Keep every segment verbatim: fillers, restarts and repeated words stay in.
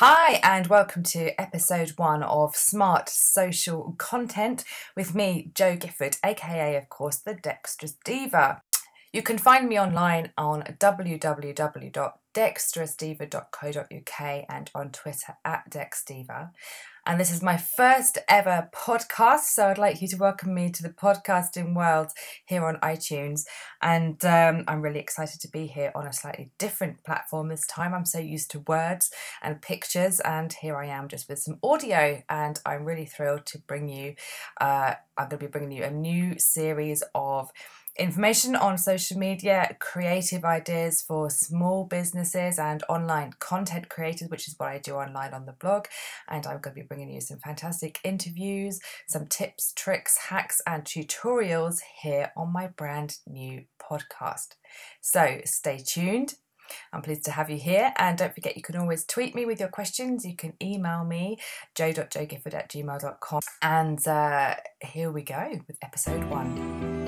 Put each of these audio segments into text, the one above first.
Hi, and welcome to episode one of Smart Social Content with me, Jo Gifford, aka, of course, the Dexterous Diva. You can find me online on w w w dot dexterous diva dot co dot u k and on Twitter at dexdiva. And this is my first ever podcast, so I'd like you to welcome me to the podcasting world here on iTunes. And um, I'm really excited to be here on a slightly different platform this time. I'm so used to words and pictures, and here I am just with some audio. And I'm really thrilled to bring you, uh, I'm going to be bringing you a new series of information on social media, creative ideas for small businesses and online content creators, which is what I do online on the blog. And I'm going to be bringing you some fantastic interviews, some tips, tricks, hacks, and tutorials here on my brand new podcast. So stay tuned. I'm pleased to have you here, and don't forget you can always tweet me with your questions. You can email me jo dot jo gifford at gmail dot com. And uh, here we go with episode one.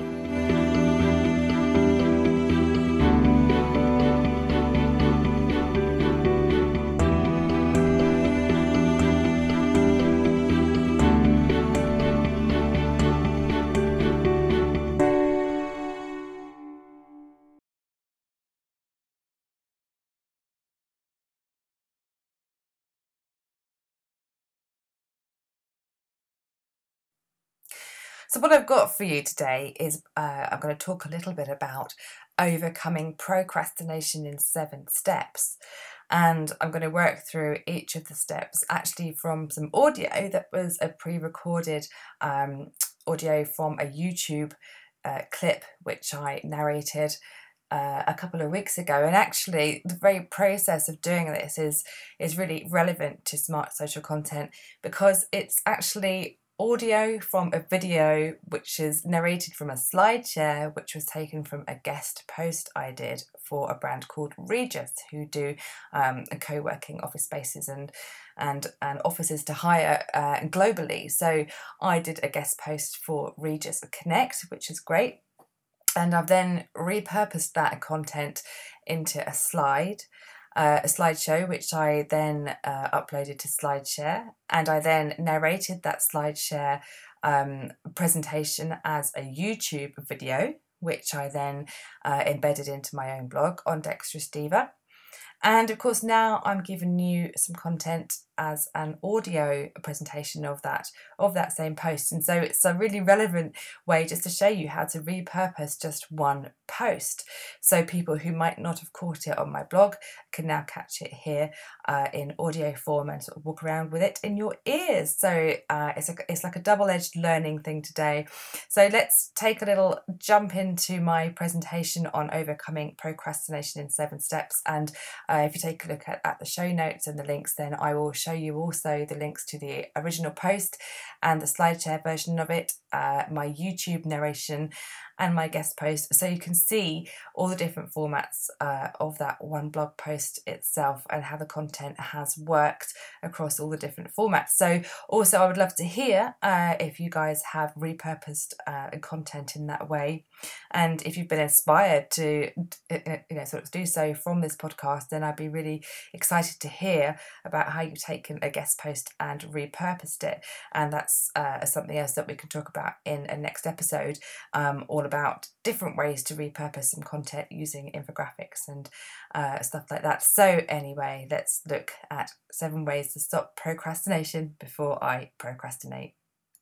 So what I've got for you today is uh, I'm going to talk a little bit about overcoming procrastination in seven steps. And I'm going to work through each of the steps actually from some audio that was a pre-recorded um, audio from a YouTube uh, clip which I narrated uh, a couple of weeks ago. And actually the very process of doing this is, is really relevant to smart social content because it's actually audio from a video which is narrated from a SlideShare, which was taken from a guest post I did for a brand called Regus, who do um, co-working office spaces and and and offices to hire uh, globally. So I did a guest post for Regus Connect, which is great, and I've then repurposed that content into a slide. Uh, a slideshow, which I then uh, uploaded to SlideShare, and I then narrated that SlideShare um, presentation as a YouTube video, which I then uh, embedded into my own blog on Dexterous Diva. And of course, now I'm giving you some content as an audio presentation of that of that same post. And so it's a really relevant way just to show you how to repurpose just one post. So people who might not have caught it on my blog can now catch it here uh, in audio form and sort of walk around with it in your ears. So uh, it's, a, it's like a double-edged learning thing today. So let's take a little jump into my presentation on overcoming procrastination in seven steps. And uh, if you take a look at, at the show notes and the links, then I will show you also the links to the original post and the SlideShare version of it, uh, my YouTube narration and my guest post, so you can see all the different formats uh, of that one blog post itself and how the content has worked across all the different formats. So also I would love to hear uh, if you guys have repurposed uh, content in that way, and if you've been inspired to you know sort of do so from this podcast, then I'd be really excited to hear about how you've taken a guest post and repurposed it. And that's uh, something else that we can talk about in a next episode, um, all about different ways to repurpose some content using infographics and uh, stuff like that. So anyway, let's look at seven ways to stop procrastination before I procrastinate.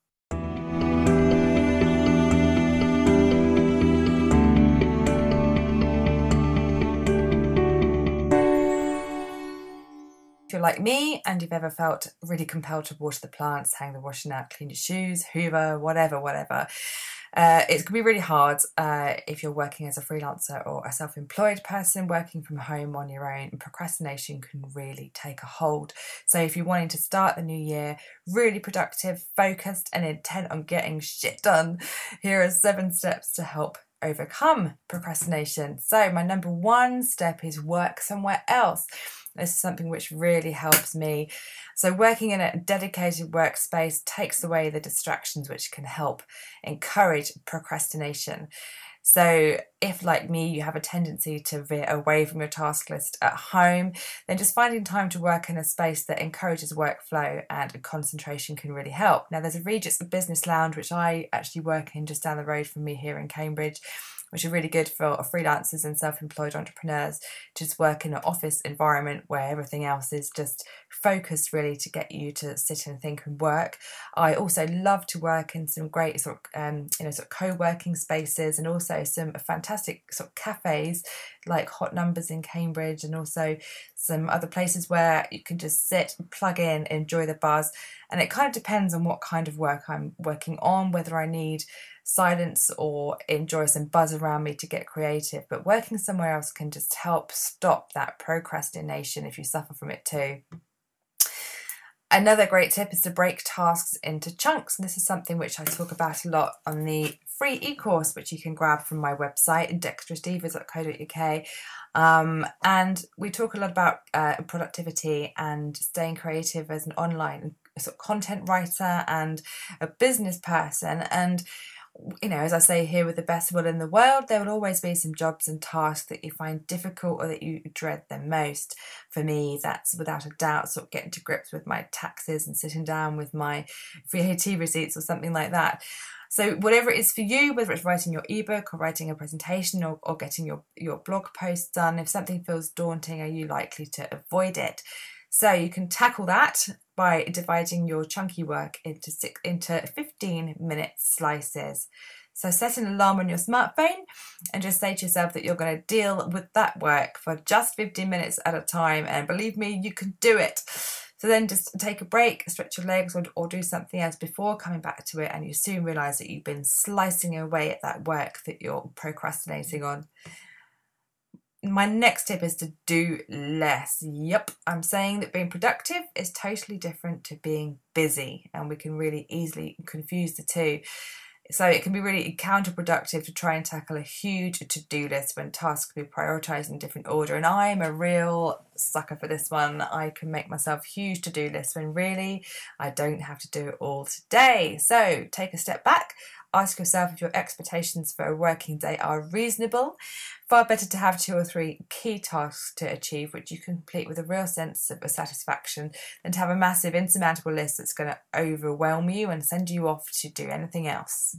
If you're like me and you've ever felt really compelled to water the plants, hang the washing out, clean your shoes, hoover, whatever, whatever, uh, it can be really hard uh, if you're working as a freelancer or a self-employed person working from home on your own. Procrastination can really take a hold. So if you're wanting to start the new year really productive, focused, and intent on getting shit done, here are seven steps to help overcome procrastination. So my number one step is work somewhere else. This is something which really helps me. So working in a dedicated workspace takes away the distractions which can help encourage procrastination. So if, like me, you have a tendency to veer away from your task list at home, then just finding time to work in a space that encourages workflow and concentration can really help. Now, there's a Regis Business Lounge, which I actually work in just down the road from me here in Cambridge, which are really good for freelancers and self-employed entrepreneurs to just work in an office environment where everything else is just focused really to get you to sit and think and work. I also love to work in some great sort of, um, you know, sort of co-working spaces, and also some fantastic sort of cafes like Hot Numbers in Cambridge, and also some other places where you can just sit, plug in, enjoy the buzz. And it kind of depends on what kind of work I'm working on, whether I need silence or enjoy some buzz around me to get creative. But working somewhere else can just help stop that procrastination if you suffer from it too. Another great tip is to break tasks into chunks. And this is something which I talk about a lot on the free e-course, which you can grab from my website, dexterous divas dot co dot uk. Um, and we talk a lot about uh, productivity and staying creative as an online sort of content writer and a business person. And you know, as I say here, with the best will in the world, there will always be some jobs and tasks that you find difficult or that you dread the most. For me, that's without a doubt sort of getting to grips with my taxes and sitting down with my V A T receipts or something like that. So whatever it is for you, whether it's writing your ebook or writing a presentation or, or getting your, your blog post done, if something feels daunting, are you likely to avoid it? So you can tackle that by dividing your chunky work into six, into fifteen minute slices. So set an alarm on your smartphone and just say to yourself that you're going to deal with that work for just fifteen minutes at a time. And believe me, you can do it. So then just take a break, stretch your legs, or, or do something else before coming back to it. And you soon realise that you've been slicing away at that work that you're procrastinating on. My next tip is to do less. Yep, I'm saying that being productive is totally different to being busy, and we can really easily confuse the two. So it can be really counterproductive to try and tackle a huge to-do list when tasks can be prioritised in different order. And I'm a real sucker for this one. I can make myself huge to-do lists when really I don't have to do it all today. So take a step back. Ask yourself if your expectations for a working day are reasonable. Far better to have two or three key tasks to achieve, which you can complete with a real sense of satisfaction, than to have a massive insurmountable list that's going to overwhelm you and send you off to do anything else.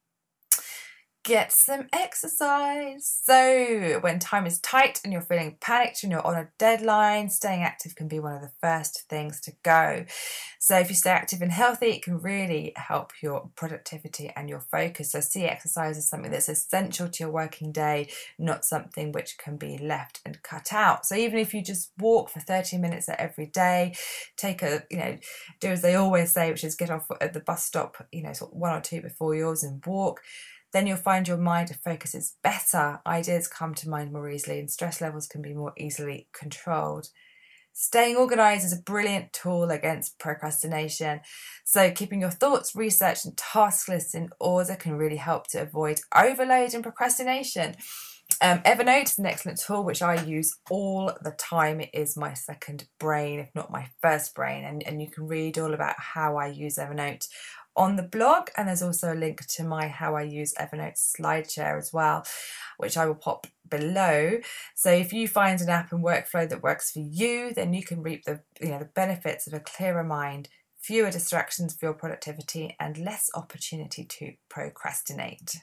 Get some exercise. So when time is tight and you're feeling panicked and you're on a deadline, staying active can be one of the first things to go. So if you stay active and healthy, it can really help your productivity and your focus. So see exercise as something that's essential to your working day, not something which can be left and cut out. So even if you just walk for thirty minutes every day, take a, you know, do as they always say, which is get off at the bus stop, you know, sort of one or two before yours and walk. Then you'll find your mind focuses better, ideas come to mind more easily, and stress levels can be more easily controlled. Staying organised is a brilliant tool against procrastination. So keeping your thoughts, research and task lists in order can really help to avoid overload and procrastination. Um, Evernote is an excellent tool which I use all the time. It is my second brain, if not my first brain, and, and you can read all about how I use Evernote on the blog, and there's also a link to my How I Use Evernote SlideShare as well, which I will pop below. So if you find an app and workflow that works for you, then you can reap the, you know, the benefits of a clearer mind, fewer distractions for your productivity, and less opportunity to procrastinate.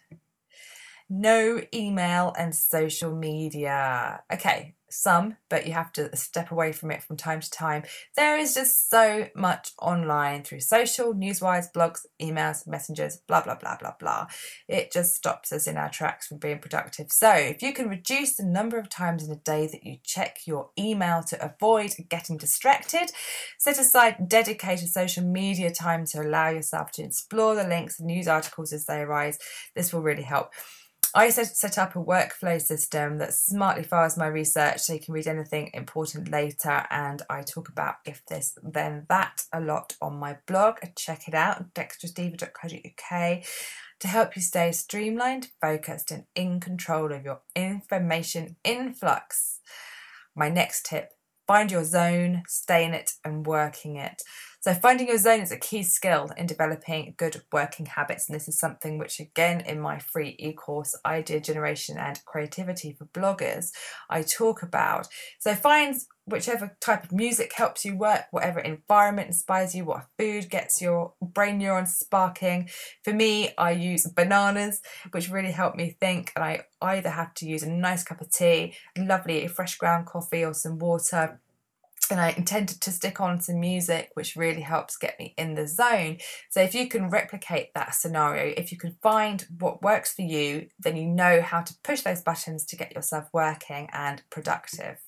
No email and social media. Okay, some, but you have to step away from it from time to time. There is just so much online through social, newswires, blogs, emails, messengers, blah, blah, blah, blah, blah. It just stops us in our tracks from being productive. So if you can reduce the number of times in a day that you check your email to avoid getting distracted, set aside dedicated social media time to allow yourself to explore the links and news articles as they arise. This will really help. I set, set up a workflow system that smartly files my research so you can read anything important later, and I talk about if this then that a lot on my blog. Check it out, dexterous diva dot co dot uk, to help you stay streamlined, focused and in control of your information influx. My next tip: find your zone, stay in it and working it. So finding your zone is a key skill in developing good working habits, and this is something which, again, in my free e-course, Idea Generation and Creativity for Bloggers, I talk about. So find whichever type of music helps you work, whatever environment inspires you, what food gets your brain neurons sparking. For me, I use bananas, which really help me think, and I either have to use a nice cup of tea, lovely fresh ground coffee, or some water. And I intended to stick on some music, which really helps get me in the zone. So if you can replicate that scenario, if you can find what works for you, then you know how to push those buttons to get yourself working and productive.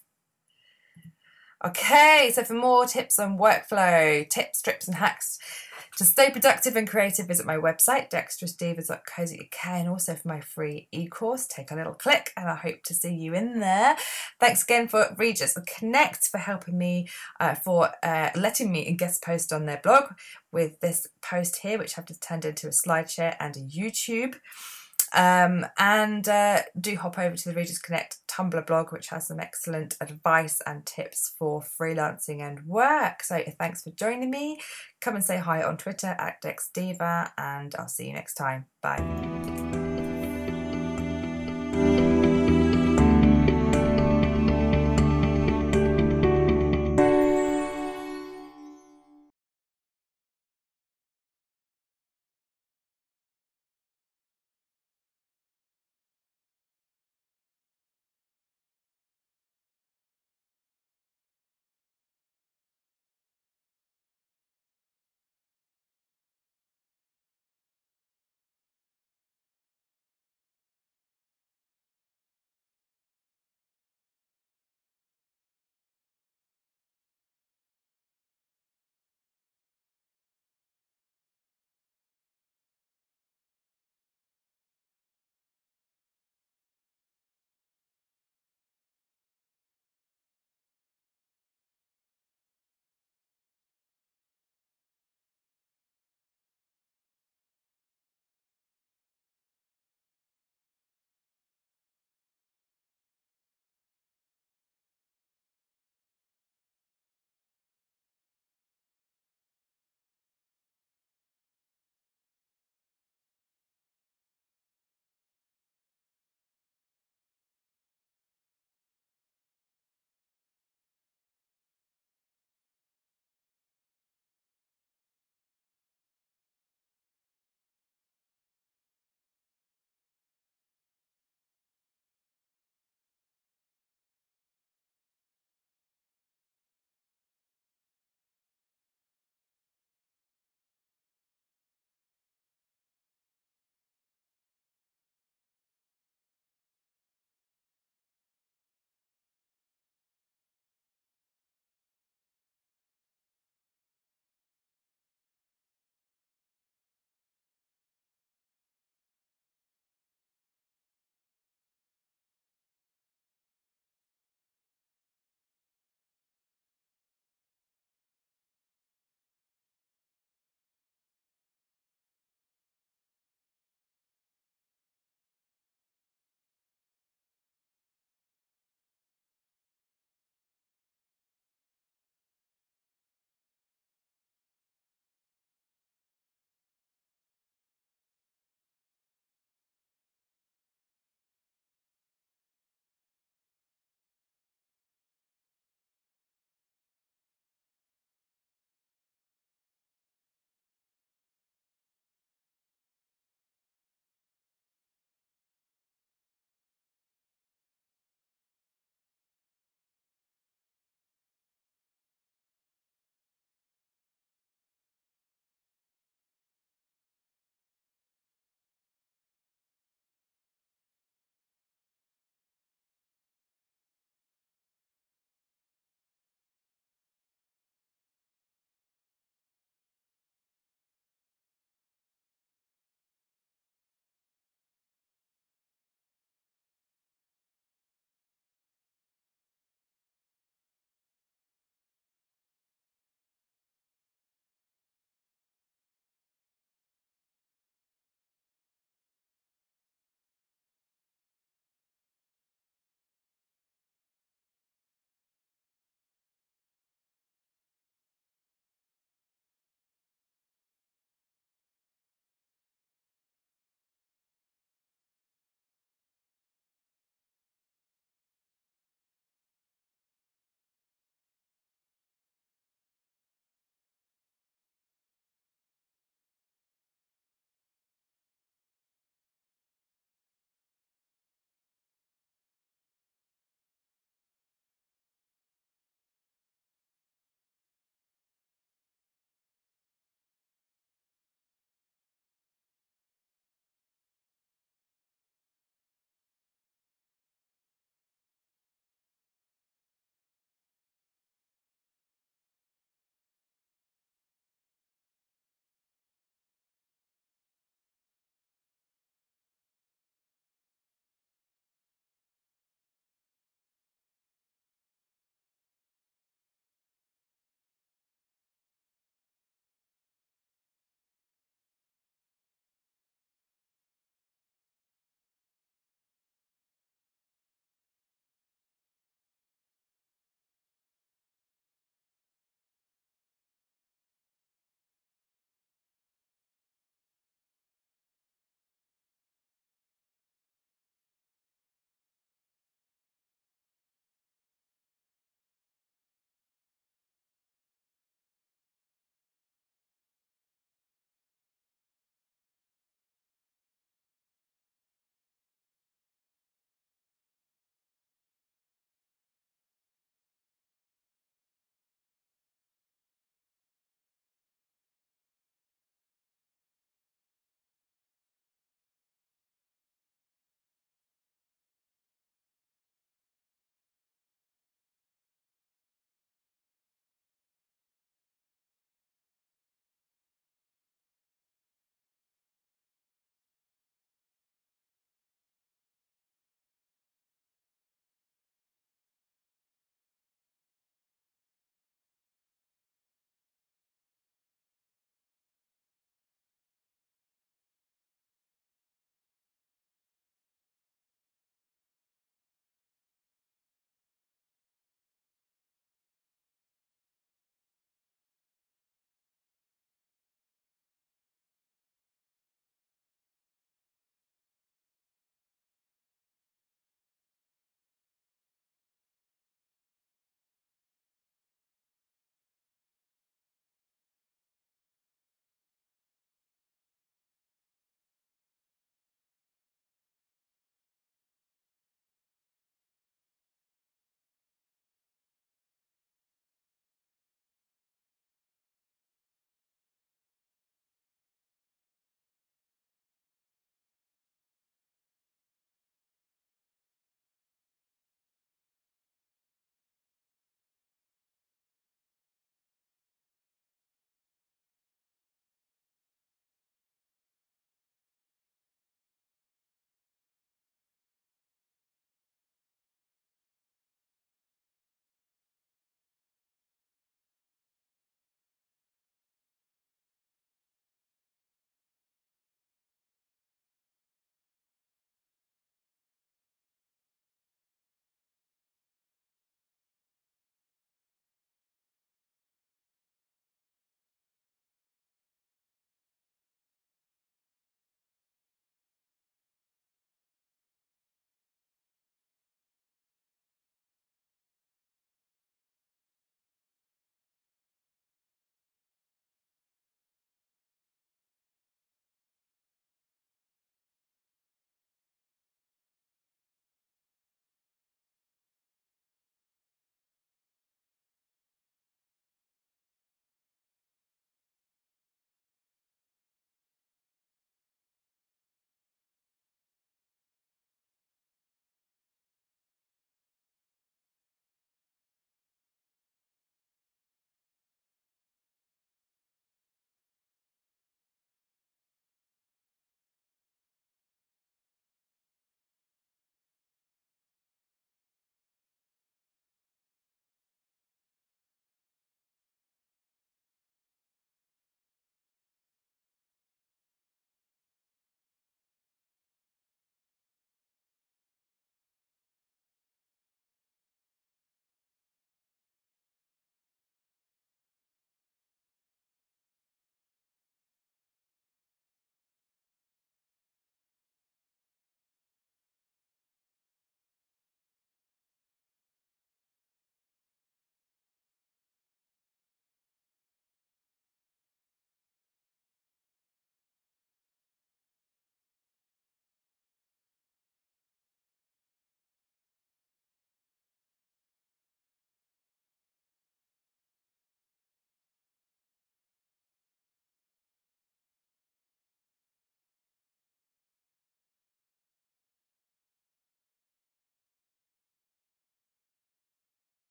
Okay, so for more tips on workflow, tips, trips and hacks to stay productive and creative, visit my website, dexterous divas dot co dot uk, and also for my free e-course, take a little click, and I hope to see you in there. Thanks again for Regis Connect for helping me, uh, for uh, letting me guest post on their blog with this post here, which I've just turned into a SlideShare and a YouTube. Um, and uh, do hop over to the Regis Connect Tumblr blog, which has some excellent advice and tips for freelancing and work. So thanks for joining me. Come and say hi on Twitter at DexDiva, and I'll see you next time. Bye.